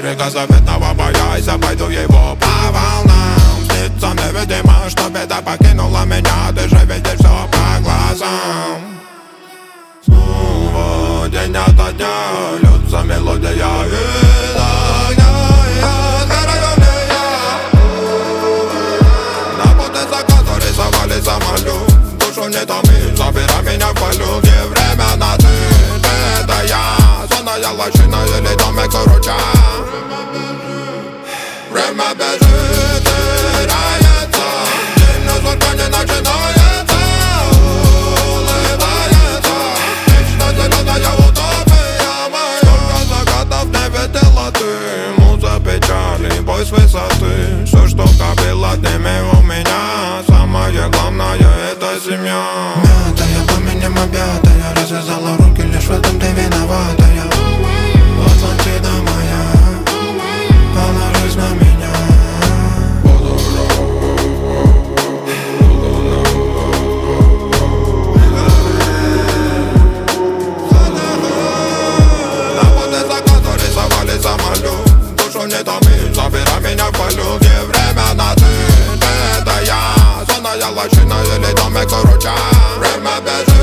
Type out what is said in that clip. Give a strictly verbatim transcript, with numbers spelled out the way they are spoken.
берега заветного боясь, пойду его по волнам. Снится невидимо, что беда покинула меня, ты же видишь все по глазам. Снова день ото дня льется мелодия из огня. На пути заката рисовали самолет. Душу не томи, забирай меня в полет. Где время на ты, ты это я. Сонная лощина или домик у ручья. Время бежит, теряется. День на зеркале начинается. Улыбается. Вечно зеленая утопия моя. Сколько закатов не видела ты. Муза печали, бой с высоты. Все, что копил, отними у меня. Самое главное — это семья. Мятая, пламенем объятая, развязала руки, лишь в этом ты виноватая. Атлантида моя, положись на меня. На воде заката рисовали самолет. Душу не томи, забирай меня в полет. Где время на ты, ты это я. Сонная лощина или домик у ручья. Время бежит.